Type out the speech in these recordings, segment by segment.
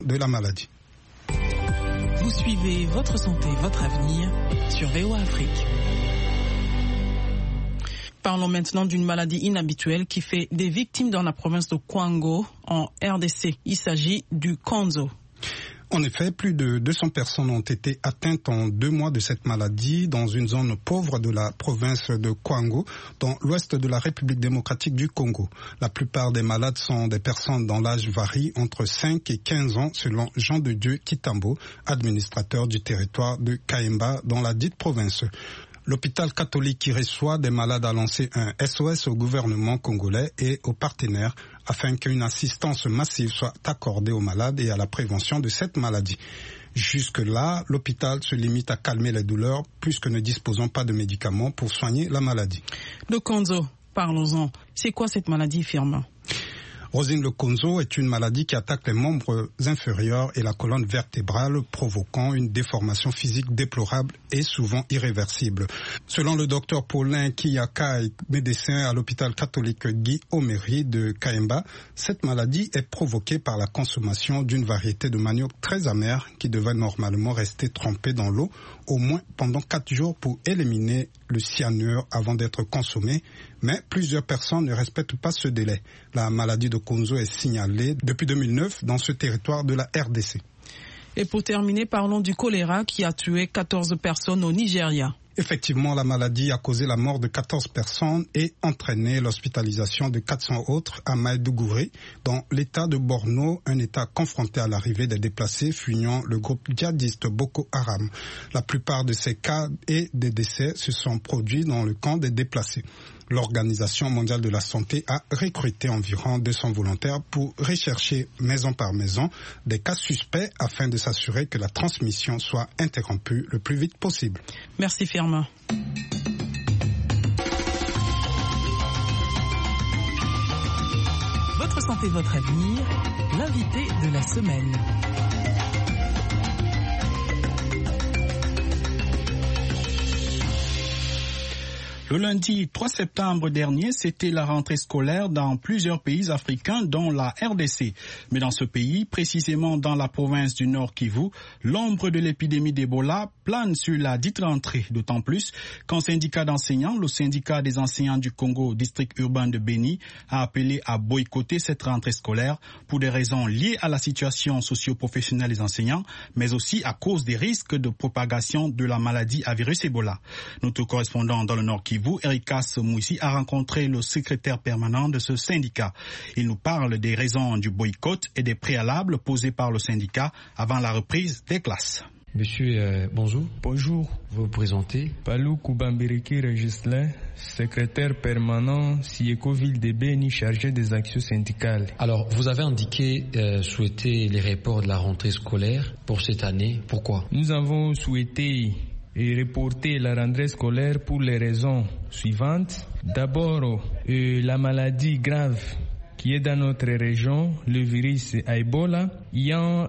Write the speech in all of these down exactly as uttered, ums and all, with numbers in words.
de la maladie. Vous suivez Votre Santé, Votre Avenir sur V O A Afrique. Parlons maintenant d'une maladie inhabituelle qui fait des victimes dans la province de Kwango, en R D C. Il s'agit du Konzo. En effet, plus de deux cents personnes ont été atteintes en deux mois de cette maladie dans une zone pauvre de la province de Kwango, dans l'ouest de la République démocratique du Congo. La plupart des malades sont des personnes dont l'âge varie entre cinq et quinze ans, selon Jean de Dieu Kitambo, administrateur du territoire de Kaemba dans la dite province. L'hôpital catholique qui reçoit des malades a lancé un S O S au gouvernement congolais et aux partenaires afin qu'une assistance massive soit accordée aux malades et à la prévention de cette maladie. Jusque-là, l'hôpital se limite à calmer les douleurs puisque ne disposons pas de médicaments pour soigner la maladie. Le Konzo, parlons-en. C'est quoi cette maladie, Firmin ? Rosine, le Konzo est une maladie qui attaque les membres inférieurs et la colonne vertébrale, provoquant une déformation physique déplorable et souvent irréversible. Selon le docteur Paulin Kiyakai, médecin à l'hôpital catholique Guy Omery de Kaemba, cette maladie est provoquée par la consommation d'une variété de manioc très amère qui devait normalement rester trempée dans l'eau au moins pendant quatre jours pour éliminer le cyanure avant d'être consommé, mais plusieurs personnes ne respectent pas ce délai. La maladie de Konzo est signalée depuis deux mille neuf dans ce territoire de la R D C. Et pour terminer, parlons du choléra qui a tué quatorze personnes au Nigeria. Effectivement, la maladie a causé la mort de quatorze personnes et entraîné l'hospitalisation de quatre cents autres à Maïdougouré, dans l'état de Borno, un état confronté à l'arrivée des déplacés fuyant le groupe djihadiste Boko Haram. La plupart de ces cas et des décès se sont produits dans le camp des déplacés. L'Organisation mondiale de la santé a recruté environ deux cents volontaires pour rechercher maison par maison des cas suspects afin de s'assurer que la transmission soit interrompue le plus vite possible. Merci Firmin. Votre santé, votre avenir, l'invité de la semaine. Le lundi trois septembre dernier, c'était la rentrée scolaire dans plusieurs pays africains, dont la R D C. Mais dans ce pays, précisément dans la province du Nord Kivu, l'ombre de l'épidémie d'Ebola plane sur la dite rentrée. D'autant plus qu'un syndicat d'enseignants, le syndicat des enseignants du Congo, district urbain de Beni, a appelé à boycotter cette rentrée scolaire pour des raisons liées à la situation socio-professionnelle des enseignants, mais aussi à cause des risques de propagation de la maladie à virus Ebola. Notre correspondant dans le Nord Kivu, Erikas Mouissi, a rencontré le secrétaire permanent de ce syndicat. Il nous parle des raisons du boycott et des préalables posés par le syndicat avant la reprise des classes. Monsieur, euh, bonjour. Bonjour. Vous vous présentez? Palou Koubambiriki Regislin, secrétaire permanent Sieko Ville de Beni, chargé des actions syndicales. Alors, vous avez indiqué euh, souhaiter les reports de la rentrée scolaire pour cette année. Pourquoi? Nous avons souhaité et reporter la rentrée scolaire pour les raisons suivantes. D'abord, euh, la maladie grave qui est dans notre région, le virus Ebola. Il y a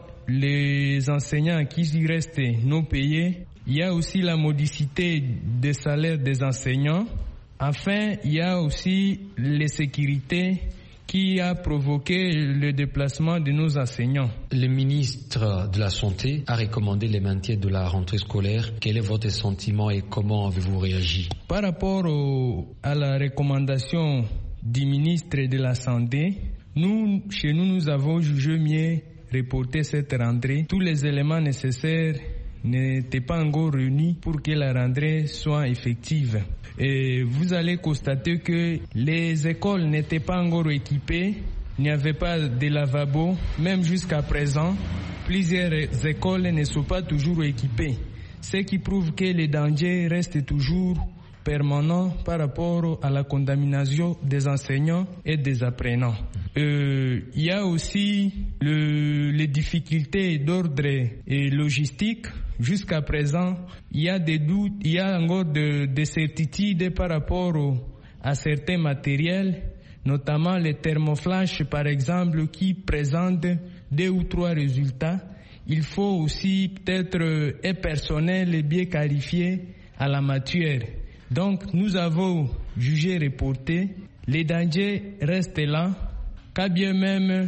les enseignants qui restent non payés. Il y a aussi la modicité des salaires des enseignants. Enfin, il y a aussi les sécurités qui a provoqué le déplacement de nos enseignants. Le ministre de la Santé a recommandé le maintien de la rentrée scolaire. Quel est votre sentiment et comment avez-vous réagi? Par rapport au, à la recommandation du ministre de la Santé, nous, chez nous, nous avons jugé mieux reporter cette rentrée. Tous les éléments nécessaires n'étaient pas encore réunis pour que la rentrée soit effective. Et vous allez constater que les écoles n'étaient pas encore équipées, il n'y avait pas de lavabo, même jusqu'à présent, plusieurs écoles ne sont pas toujours équipées, ce qui prouve que les dangers restent toujours permanents par rapport à la contamination des enseignants et des apprenants. Euh, il y a aussi le, les difficultés d'ordre et logistique. Jusqu'à présent, il y a des doutes, il y a encore de, des certitudes par rapport au, à certains matériels, notamment les thermoflash par exemple, qui présentent deux ou trois résultats. Il faut aussi peut-être un personnel bien qualifié à la matière. Donc nous avons jugé reporter. Les dangers restent là, quand bien même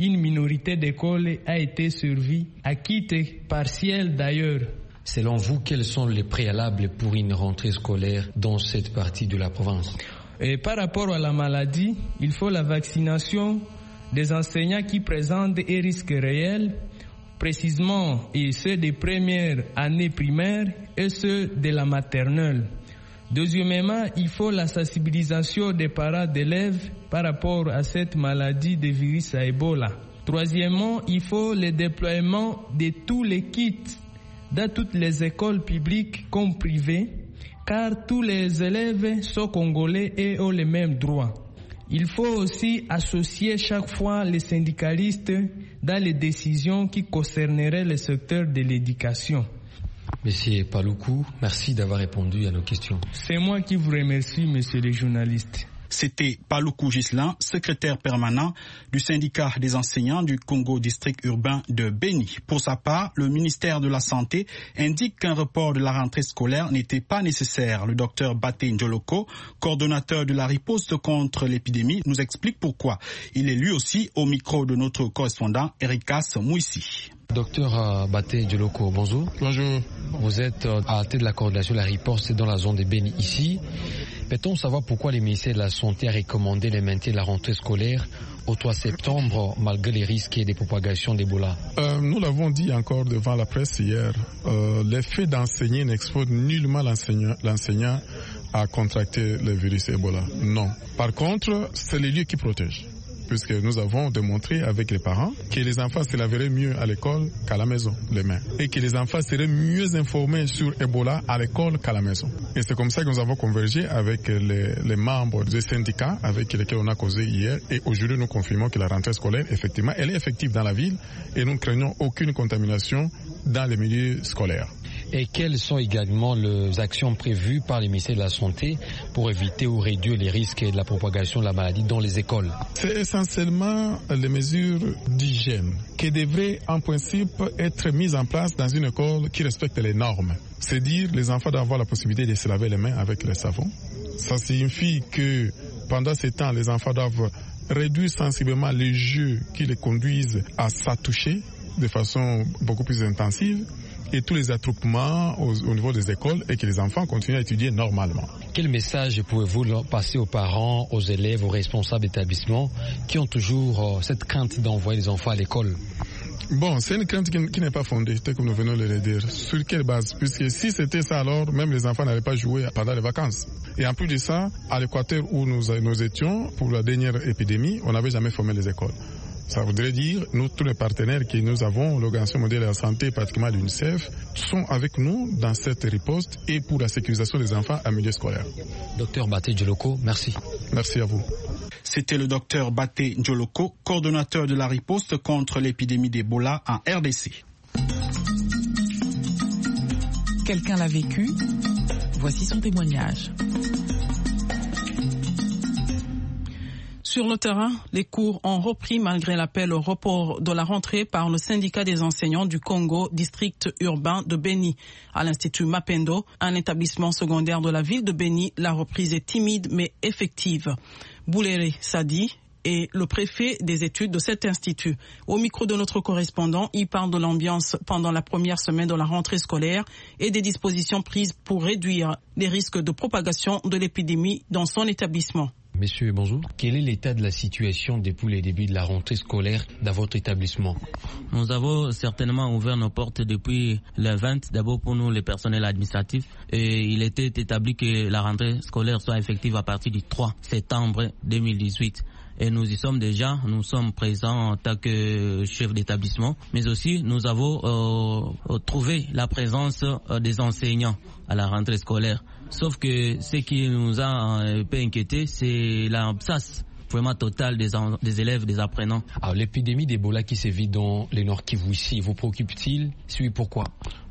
une minorité d'écoles a été servie, à titre partiel d'ailleurs. Selon vous, quels sont les préalables pour une rentrée scolaire dans cette partie de la province? Et par rapport à la maladie, il faut la vaccination des enseignants qui présentent des risques réels, précisément et ceux des premières années primaires et ceux de la maternelle. Deuxièmement, il faut la sensibilisation des parents d'élèves par rapport à cette maladie de virus à Ebola. Troisièmement, il faut le déploiement de tous les kits dans toutes les écoles publiques comme privées, car tous les élèves sont congolais et ont les mêmes droits. Il faut aussi associer chaque fois les syndicalistes dans les décisions qui concerneraient le secteur de l'éducation. Monsieur Paluku, merci d'avoir répondu à nos questions. C'est moi qui vous remercie, monsieur le journaliste. C'était Paluku Ghislain, secrétaire permanent du syndicat des enseignants du Congo district urbain de Beni. Pour sa part, le ministère de la Santé indique qu'un report de la rentrée scolaire n'était pas nécessaire. Le docteur Baté Njoloko, coordonnateur de la riposte contre l'épidémie, nous explique pourquoi. Il est lui aussi au micro de notre correspondant Erikas Mouissi. Docteur Baté Njoloko, bonjour. Bonjour. Vous êtes à la tête de la coordination de la riposte dans la zone de Beni ici. Peut-on savoir pourquoi le ministère de la Santé a recommandé le maintien de la rentrée scolaire au trois septembre malgré les risques de propagation d'Ebola? euh, Nous l'avons dit encore devant la presse hier, euh, l'effet d'enseigner n'expose nullement l'enseignant, l'enseignant à contracter le virus Ebola. Non. Par contre, c'est les lieux qui protègent. Puisque nous avons démontré avec les parents que les enfants se laveraient mieux à l'école qu'à la maison, les mains. Et que les enfants seraient mieux informés sur Ebola à l'école qu'à la maison. Et c'est comme ça que nous avons convergé avec les, les membres des syndicats avec lesquels on a causé hier. Et aujourd'hui, nous confirmons que la rentrée scolaire, effectivement, elle est effective dans la ville et nous ne craignons aucune contamination dans les milieux scolaires. Et quelles sont également les actions prévues par le ministère de la Santé pour éviter ou réduire les risques de la propagation de la maladie dans les écoles? C'est essentiellement les mesures d'hygiène qui devraient en principe être mises en place dans une école qui respecte les normes. C'est dire les enfants doivent avoir la possibilité de se laver les mains avec le savon. Ça signifie que pendant ce temps, les enfants doivent réduire sensiblement les jeux qui les conduisent à s'attoucher de façon beaucoup plus intensive. Et tous les attroupements au, au niveau des écoles et que les enfants continuent à étudier normalement. Quel message pouvez-vous passer aux parents, aux élèves, aux responsables d'établissements qui ont toujours euh, cette crainte d'envoyer les enfants à l'école? Bon, c'est une crainte qui, qui n'est pas fondée, tel que nous venons de le dire. Sur quelle base? Puisque si c'était ça, alors même les enfants n'allaient pas jouer pendant les vacances. Et en plus de ça, à l'Équateur où nous, nous étions, pour la dernière épidémie, on n'avait jamais formé les écoles. Ça voudrait dire, nous, tous les partenaires que nous avons, l'Organisation mondiale de la santé, pratiquement l'UNICEF, sont avec nous dans cette riposte et pour la sécurisation des enfants en milieu scolaire. Docteur Baté Njoloko, merci. Merci à vous. C'était le docteur Baté Njoloko, coordonnateur de la riposte contre l'épidémie d'Ebola en R D C. Quelqu'un l'a vécu. Voici son témoignage. Sur le terrain, les cours ont repris malgré l'appel au report de la rentrée par le syndicat des enseignants du Congo, district urbain de Beni. À l'Institut Mapendo, un établissement secondaire de la ville de Beni, la reprise est timide mais effective. Bouléré Sadi est le préfet des études de cet institut. Au micro de notre correspondant, il parle de l'ambiance pendant la première semaine de la rentrée scolaire et des dispositions prises pour réduire les risques de propagation de l'épidémie dans son établissement. Messieurs, bonjour. Quel est l'état de la situation depuis le début de la rentrée scolaire dans votre établissement? Nous avons certainement ouvert nos portes depuis le vingt, d'abord pour nous, les personnels administratifs. Et il était établi que la rentrée scolaire soit effective à partir du trois septembre deux mille dix-huit. Et nous y sommes déjà, nous sommes présents en tant que chef d'établissement, mais aussi nous avons euh, trouvé la présence euh, des enseignants à la rentrée scolaire. Sauf que ce qui nous a un peu inquiété, c'est l'absence vraiment totale des, en, des élèves, des apprenants. Alors l'épidémie d'Ebola qui sévit dans les Nord Kivu ici vous préoccupe-t-il? Si oui, pourquoi?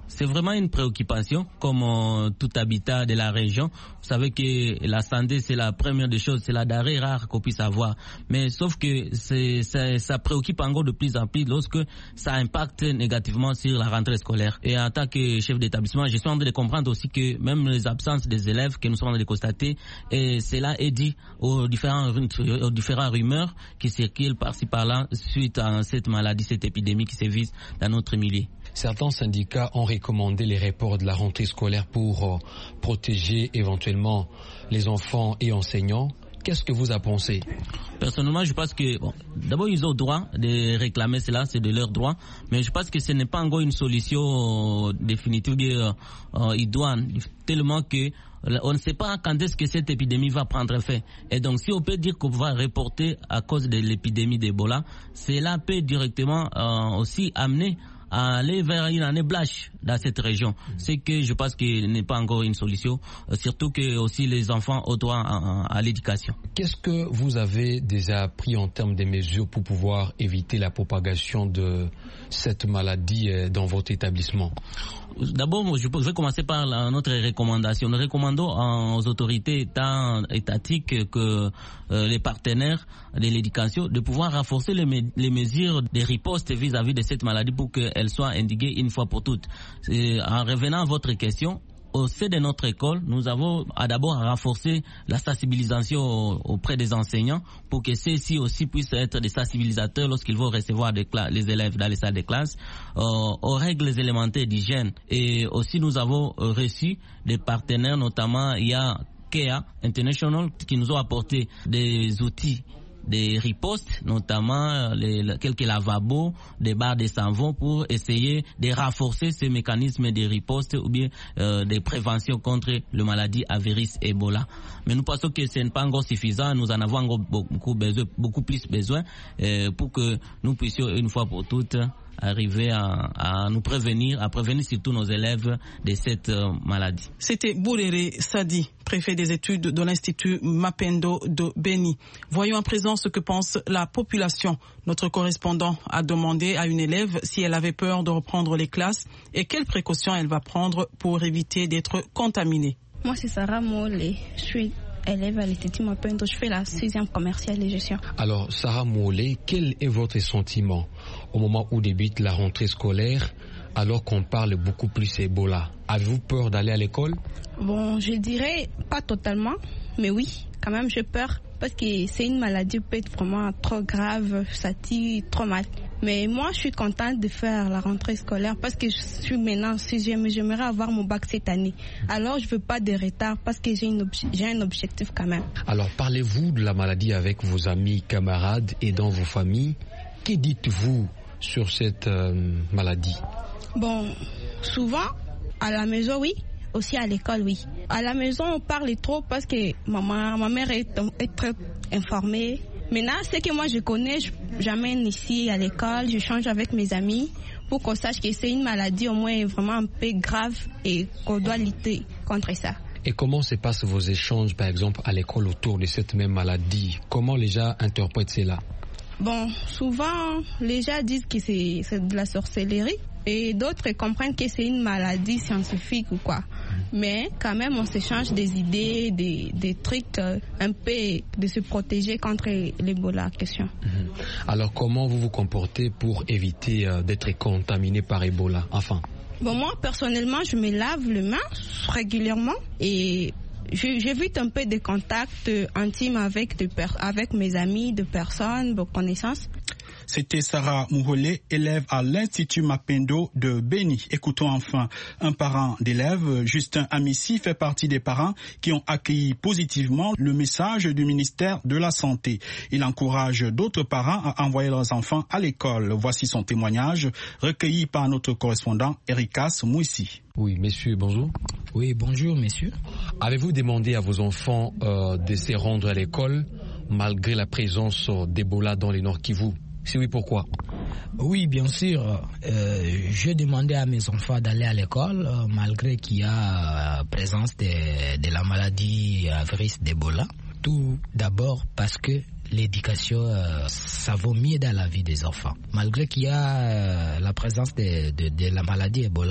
c'est vraiment une préoccupation, comme euh, tout habitat de la région. Vous savez que la santé, c'est la première des choses, c'est la denrée rare qu'on puisse avoir. Mais sauf que c'est, ça, ça préoccupe encore de plus en plus lorsque ça impacte négativement sur la rentrée scolaire. Et en tant que chef d'établissement, je suis en train de comprendre aussi que même les absences des élèves que nous sommes en train de constater, et cela est dit aux différents, aux différents rumeurs qui circulent par-ci par-là suite à cette maladie, cette épidémie qui sévit dans notre milieu. Certains syndicats ont recommandé les reports de la rentrée scolaire pour euh, protéger éventuellement les enfants et enseignants. Qu'est-ce que vous en pensez? Personnellement, je pense que, bon, d'abord, ils ont le droit de réclamer cela, c'est de leur droit, mais je pense que ce n'est pas encore une solution euh, définitive, euh, euh, idoine, tellement que on ne sait pas quand est-ce que cette épidémie va prendre effet. Et donc, si on peut dire qu'on va reporter à cause de l'épidémie d'Ebola, cela peut directement euh, aussi amener à aller vers une année blanche dans cette région. Mmh. C'est que je pense qu'il n'est pas encore une solution, euh, surtout que aussi les enfants ont droit à, à, à l'éducation. Qu'est-ce que vous avez déjà pris en termes de mesures pour pouvoir éviter la propagation de cette maladie dans votre établissement? D'abord, je vais commencer par la, notre recommandation. Nous recommandons aux autorités tant étatiques que euh, les partenaires de l'éducation de pouvoir renforcer les, me, les mesures de riposte vis-à-vis de cette maladie pour qu'elle soit endiguée une fois pour toutes. Et en revenant à votre question, au sein de notre école, nous avons d'abord renforcé la sensibilisation auprès des enseignants pour que ceux-ci aussi puissent être des sensibilisateurs lorsqu'ils vont recevoir des les élèves dans les salles de classe, euh, aux règles élémentaires d'hygiène. Et aussi nous avons reçu des partenaires, notamment il y a Kea International qui nous ont apporté des outils des ripostes, notamment les, quelques lavabos, des barres de savon pour essayer de renforcer ces mécanismes de riposte ou bien euh, de prévention contre la maladie à virus Ebola. Mais nous pensons que ce n'est pas encore suffisant, nous en avons encore beaucoup, besoin, beaucoup plus besoin euh, pour que nous puissions une fois pour toutes arriver à, à nous prévenir, à prévenir surtout nos élèves de cette euh, maladie. C'était Bouléré Sadi, préfet des études de l'Institut Mapendo de Beni. Voyons à présent ce que pense la population. Notre correspondant a demandé à une élève si elle avait peur de reprendre les classes et quelles précautions elle va prendre pour éviter d'être contaminée. Moi, c'est Sarah Moulé. Je suis élève à l'Institut Mapendo. Je fais la sixième commerciale et gestion. Alors, Sarah Moulé, quel est votre sentiment au moment où débute la rentrée scolaire, alors qu'on parle beaucoup plus Ebola? Avez-vous peur d'aller à l'école? Bon, je dirais pas totalement, mais oui, quand même j'ai peur parce que c'est une maladie qui peut être vraiment trop grave, ça tue trop mal. Mais moi, je suis contente de faire la rentrée scolaire parce que je suis maintenant en sixième et j'aimerais avoir mon bac cette année. Alors, je veux pas de retard parce que j'ai, une obje- j'ai un objectif quand même. Alors, parlez-vous de la maladie avec vos amis, camarades et dans vos familles. Que dites-vous sur cette euh, maladie? Bon, souvent, à la maison, oui. Aussi à l'école, oui. À la maison, on parle trop parce que maman, ma mère est, est très informée. Maintenant, ce que moi je connais, j'amène ici à l'école, je change avec mes amis pour qu'on sache que c'est une maladie au moins vraiment un peu grave et qu'on doit lutter contre ça. Et comment se passent vos échanges, par exemple, à l'école autour de cette même maladie? Comment les gens interprètent cela? Bon, souvent, les gens disent que c'est, c'est de la sorcellerie. Et d'autres comprennent que c'est une maladie scientifique ou quoi. Mais quand même, on s'échange des idées, des, des trucs euh, un peu de se protéger contre l'Ebola question. Alors, comment vous vous comportez pour éviter euh, d'être contaminé par Ebola? Enfin. Bon, moi, personnellement, je me lave les mains régulièrement et j'évite un peu des contacts intimes avec, de per- avec mes amis, de personnes, de connaissances. C'était Sarah Mouholé, élève à l'Institut Mapendo de Beni. Écoutons enfin un parent d'élève. Justin Amissi fait partie des parents qui ont accueilli positivement le message du ministère de la Santé. Il encourage d'autres parents à envoyer leurs enfants à l'école. Voici son témoignage recueilli par notre correspondant Erikas Mouissi. Oui, messieurs, bonjour. Oui, bonjour, messieurs. Avez-vous demandé à vos enfants euh, de se rendre à l'école malgré la présence d'Ebola dans les Nord Kivu? Si oui, pourquoi? Oui, bien sûr. Euh, j'ai demandé à mes enfants d'aller à l'école euh, malgré qu'il y a euh, présence de, de la maladie à virus d'Ebola. Tout d'abord parce que l'éducation, euh, ça vaut mieux dans la vie des enfants. Malgré qu'il y a euh, la présence de, de, de la maladie Ebola,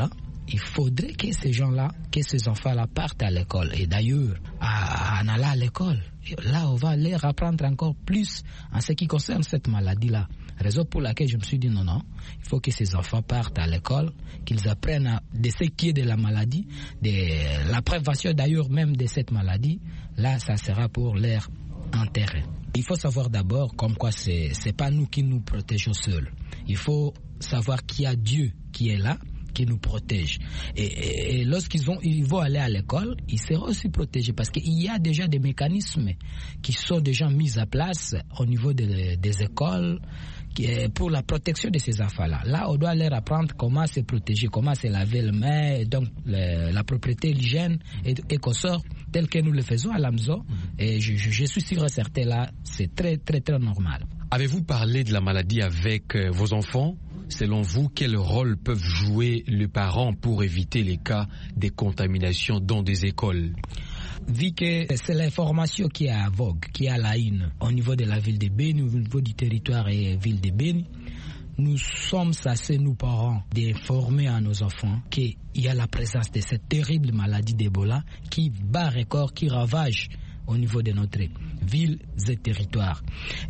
il faudrait que ces gens-là, que ces enfants-là partent à l'école. Et d'ailleurs, en allant à l'école, là, on va leur apprendre encore plus en ce qui concerne cette maladie-là. Raison pour laquelle je me suis dit non, non, il faut que ces enfants partent à l'école, qu'ils apprennent à, de ce qui est de la maladie, de la prévention d'ailleurs même de cette maladie. Là, ça sera pour leur intérêt. Il faut savoir d'abord comme quoi c'est c'est pas nous qui nous protégeons seuls. Il faut savoir qu'il y a Dieu qui est là, qui nous protège. Et, et, et lorsqu'ils ont, ils vont aller à l'école, ils seront aussi protégés parce qu'il y a déjà des mécanismes qui sont déjà mis à place au niveau de, des écoles qui est pour la protection de ces enfants-là. Là, on doit leur apprendre comment se protéger, comment se laver les mains, donc le, la propriété, l'hygiène et, et qu'on sort tel que nous le faisons à la maison. Et je, je, je suis sûr et certain là, c'est très, très, très normal. Avez-vous parlé de la maladie avec euh, vos enfants? Selon vous, quel rôle peuvent jouer les parents pour éviter les cas de contamination dans des écoles? Vu que c'est l'information qui est à vogue, qui est à la une au niveau de la ville de Beni, au niveau du territoire et ville de Beni, nous sommes censés, nous parents, d'informer à nos enfants qu'il y a la présence de cette terrible maladie d'Ebola qui bat record, qui ravage au niveau de notre ville et territoire.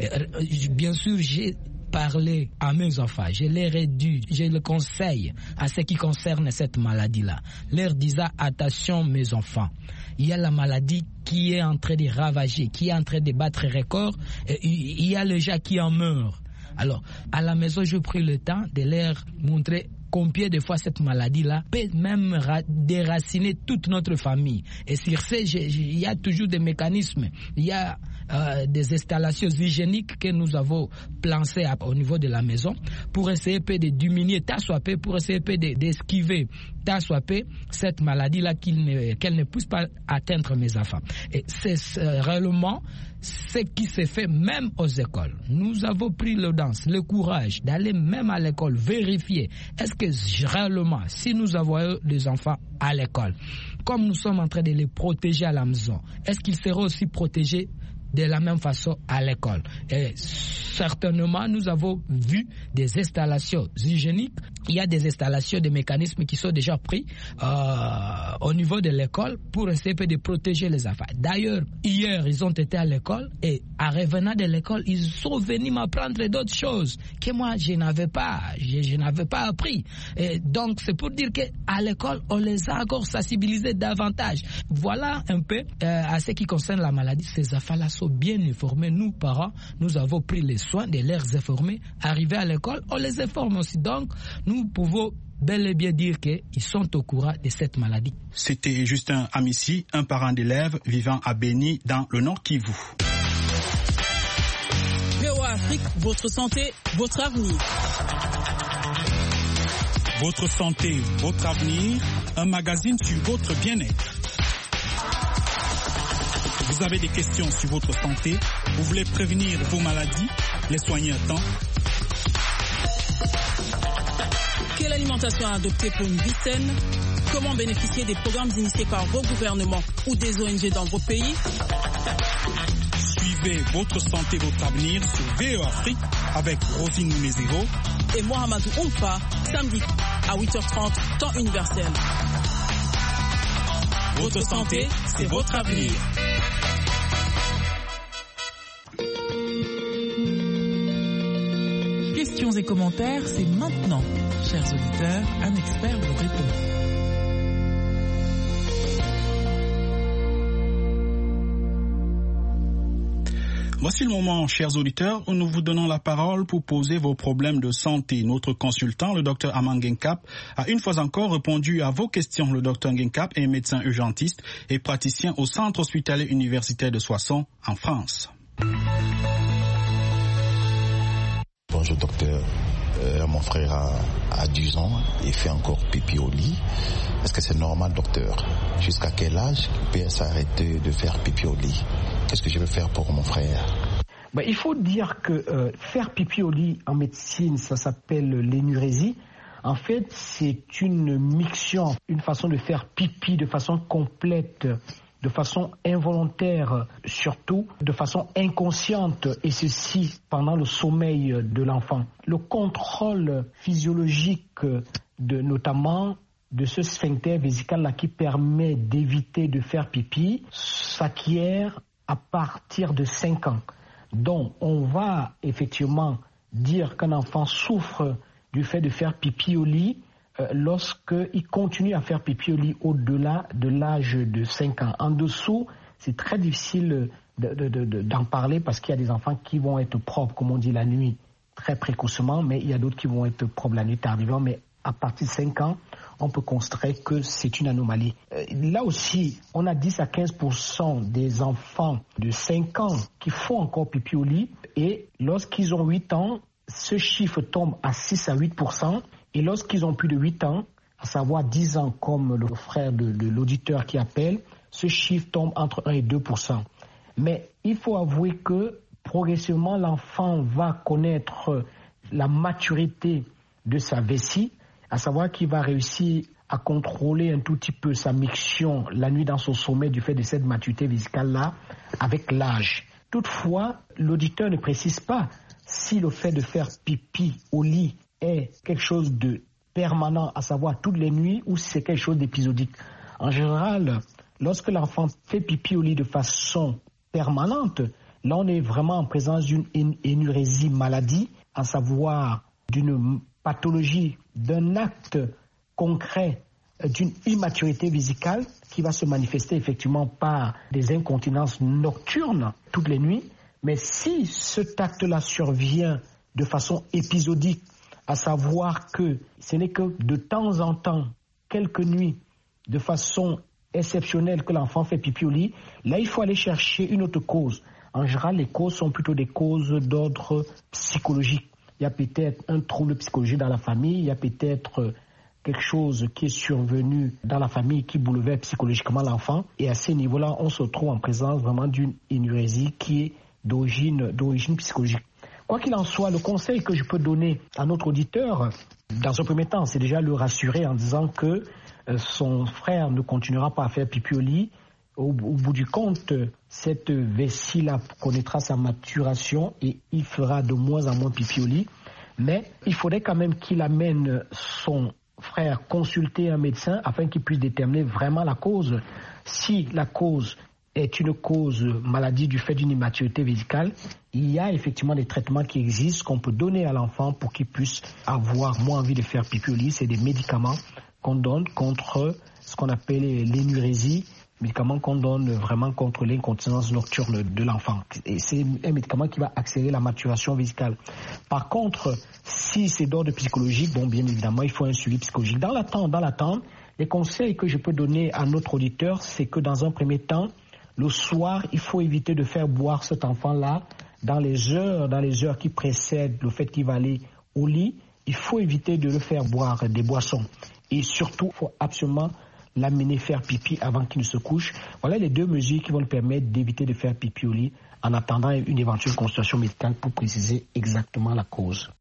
Bien sûr, j'ai parler à mes enfants, je leur ai dit, je le conseille à ce qui concerne cette maladie-là, leur disant attention mes enfants, il y a la maladie qui est en train de ravager, qui est en train de battre record, et il y a les gens qui en meurent. Alors, à la maison, je pris le temps de leur montrer combien de fois cette maladie-là peut même déraciner toute notre famille. Et sur ce, il y a toujours des mécanismes, il y a euh, des installations hygiéniques que nous avons placées au niveau de la maison pour essayer de diminuer, tant soit peu, pour essayer d'esquiver, tant soit peu, cette maladie-là qu'elle ne, qu'elle ne puisse pas atteindre mes enfants. Et c'est euh, réellement ce qui se fait même aux écoles. Nous avons pris l'audace, le courage d'aller même à l'école vérifier est-ce que réellement, si nous avons des enfants à l'école, comme nous sommes en train de les protéger à la maison, est-ce qu'ils seront aussi protégés de la même façon à l'école? Et certainement, nous avons vu des installations hygiéniques. Il y a des installations, des mécanismes qui sont déjà pris euh, au niveau de l'école pour essayer de protéger les enfants. D'ailleurs, hier, ils ont été à l'école et en revenant de l'école, ils sont venus m'apprendre d'autres choses que moi, je n'avais pas, je, je n'avais pas appris. Et donc, c'est pour dire qu'à l'école, on les a encore sensibilisés davantage. Voilà un peu euh, à ce qui concerne la maladie. Ces enfants-là sont bien informés. Nous, parents, nous avons pris les soins de les informer. Arrivés à l'école, on les informe aussi. Donc, nous pouvons bel et bien dire qu'ils sont au courant de cette maladie. C'était Justin Amissi, un parent d'élève vivant à Beni dans le Nord Kivu. V O A Afrique, votre santé, votre avenir. Votre santé, votre avenir, un magazine sur votre bien-être. Vous avez des questions sur votre santé, vous voulez prévenir vos maladies, les soigner à temps. Quelle alimentation adopter pour une vie saine? Comment bénéficier des programmes initiés par vos gouvernements ou des O N G dans vos pays? Suivez votre santé, votre avenir sur V O A Afrique avec Rosine Mounezero et Mohamedou Oumfa, samedi à huit heures trente, temps universel. Votre santé, c'est votre avenir. Questions et commentaires, c'est maintenant. Chers auditeurs, un expert vous répond. Voici le moment, chers auditeurs, où nous vous donnons la parole pour poser vos problèmes de santé. Notre consultant, le docteur Aman Genkap, a une fois encore répondu à vos questions. Le docteur Genkap est médecin urgentiste et praticien au Centre hospitalier universitaire de Soissons, en France. Bonjour docteur, euh, mon frère a, a dix ans et fait encore pipi au lit. Est-ce que c'est normal docteur? Jusqu'à quel âge il peut s'arrêter de faire pipi au lit? Qu'est-ce que je vais faire pour mon frère? Ben, il faut dire que euh, faire pipi au lit en médecine, ça s'appelle l'énurésie. En fait, c'est une miction, une façon de faire pipi de façon complète, de façon involontaire, surtout de façon inconsciente, et ceci pendant le sommeil de l'enfant. Le contrôle physiologique de notamment de ce sphincter vésical-là qui permet d'éviter de faire pipi s'acquiert à partir de cinq ans. Donc, on va effectivement dire qu'un enfant souffre du fait de faire pipi au lit euh, lorsqu'il continue à faire pipi au lit au-delà de l'âge de cinq ans. En dessous, c'est très difficile de, de, de, de, d'en parler parce qu'il y a des enfants qui vont être propres, comme on dit, la nuit très précocement, mais il y a d'autres qui vont être propres la nuit tardivement. Mais à partir de cinq ans, on peut constater que c'est une anomalie. Euh, là aussi, on a dix à quinze pour cent des enfants de cinq ans qui font encore pipi au lit et lorsqu'ils ont huit ans, ce chiffre tombe à six à huit pour cent et lorsqu'ils ont plus de huit ans, à savoir dix ans comme le frère de, de l'auditeur qui appelle, ce chiffre tombe entre un et deux pour cent. Mais il faut avouer que progressivement, l'enfant va connaître la maturité de sa vessie, à savoir qu'il va réussir à contrôler un tout petit peu sa miction la nuit dans son sommeil du fait de cette maturité vésicale-là avec l'âge. Toutefois, l'auditeur ne précise pas si le fait de faire pipi au lit est quelque chose de permanent, à savoir toutes les nuits, ou si c'est quelque chose d'épisodique. En général, lorsque l'enfant fait pipi au lit de façon permanente, là on est vraiment en présence d'une énurésie maladie, à savoir d'une pathologie, d'un acte concret, d'une immaturité vésicale qui va se manifester effectivement par des incontinences nocturnes toutes les nuits. Mais si cet acte-là survient de façon épisodique, à savoir que ce n'est que de temps en temps, quelques nuits, de façon exceptionnelle que l'enfant fait pipi au lit, là il faut aller chercher une autre cause. En général, les causes sont plutôt des causes d'ordre psychologique. Il y a peut-être un trouble psychologique dans la famille, il y a peut-être quelque chose qui est survenu dans la famille qui bouleverse psychologiquement l'enfant. Et à ce niveau-là, on se trouve en présence vraiment d'une énurésie qui est d'origine, d'origine psychologique. Quoi qu'il en soit, le conseil que je peux donner à notre auditeur, dans un premier temps, c'est déjà le rassurer en disant que son frère ne continuera pas à faire pipi au lit. Au, au bout du compte, cette vessie-là connaîtra sa maturation et il fera de moins en moins pipi au lit. Mais il faudrait quand même qu'il amène son frère consulter un médecin afin qu'il puisse déterminer vraiment la cause. Si la cause est une cause maladie du fait d'une immaturité vésicale, il y a effectivement des traitements qui existent qu'on peut donner à l'enfant pour qu'il puisse avoir moins envie de faire pipi au lit. C'est des médicaments qu'on donne contre ce qu'on appelle l'énurésie, médicament qu'on donne vraiment contre l'incontinence nocturne de l'enfant. Et c'est un médicament qui va accélérer la maturation vésicale. Par contre, si c'est d'ordre psychologique, bon, bien évidemment, il faut un suivi psychologique. Dans l'attente, dans l'attente, les conseils que je peux donner à notre auditeur, c'est que dans un premier temps, le soir, il faut éviter de faire boire cet enfant-là dans les heures, dans les heures qui précèdent le fait qu'il va aller au lit. Il faut éviter de le faire boire des boissons. Et surtout, il faut absolument l'amener faire pipi avant qu'il ne se couche. Voilà les deux mesures qui vont lui permettre d'éviter de faire pipi au lit en attendant une éventuelle consultation médicale pour préciser exactement la cause.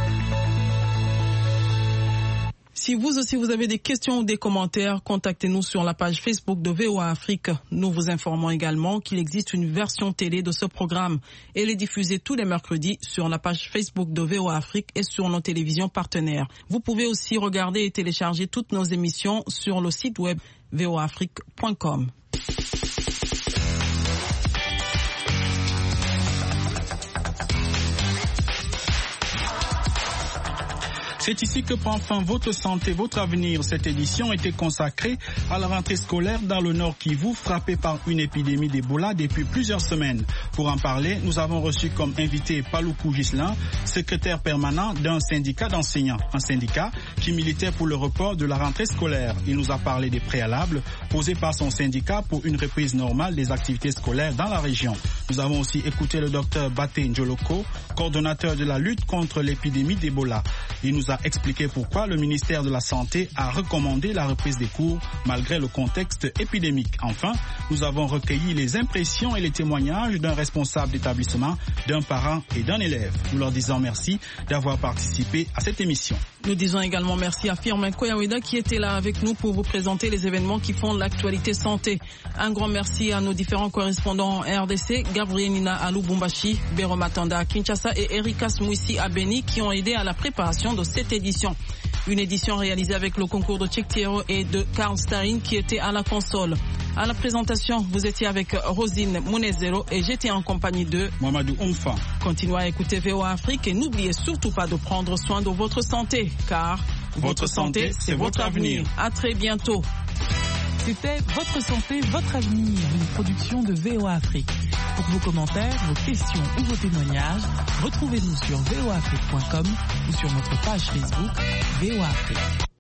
Si vous aussi vous avez des questions ou des commentaires, contactez-nous sur la page Facebook de V O A Afrique. Nous vous informons également qu'il existe une version télé de ce programme. Elle est diffusée tous les mercredis sur la page Facebook de V O A Afrique et sur nos télévisions partenaires. Vous pouvez aussi regarder et télécharger toutes nos émissions sur le site web v o a afrique point com. C'est ici que prend fin votre santé, votre avenir. Cette édition était consacrée à la rentrée scolaire dans le Nord Kivu, frappé par une épidémie d'Ebola depuis plusieurs semaines. Pour en parler, nous avons reçu comme invité Paluku Ghislain, secrétaire permanent d'un syndicat d'enseignants. Un syndicat qui militait pour le report de la rentrée scolaire. Il nous a parlé des préalables posés par son syndicat pour une reprise normale des activités scolaires dans la région. Nous avons aussi écouté le docteur Baté Njoloko, coordonnateur de la lutte contre l'épidémie d'Ebola. Il nous a expliqué pourquoi le ministère de la Santé a recommandé la reprise des cours malgré le contexte épidémique. Enfin, nous avons recueilli les impressions et les témoignages d'un responsable d'établissement, d'un parent et d'un élève. Nous leur disons merci d'avoir participé à cette émission. Nous disons également merci à Firmin Koyaweda qui était là avec nous pour vous présenter les événements qui font l'actualité santé. Un grand merci à nos différents correspondants R D C, Gabriel Nina à Lubumbashi, Bero Matanda à Kinshasa et Erika Smouissi à Beni qui ont aidé à la préparation de cette édition. Une édition réalisée avec le concours de Tchektiero et de Karl Stein qui était à la console. À la présentation, vous étiez avec Rosine Mounezero et j'étais en compagnie de Mamadou Omfa. Continuez à écouter V O A Afrique et n'oubliez surtout pas de prendre soin de votre santé, car votre santé, c'est votre avenir. À très bientôt. C'était Votre santé, votre avenir, une production de V O A Afrique. Pour vos commentaires, vos questions ou vos témoignages, retrouvez-nous sur v o afrique point com ou sur notre page Facebook V O A Afrique.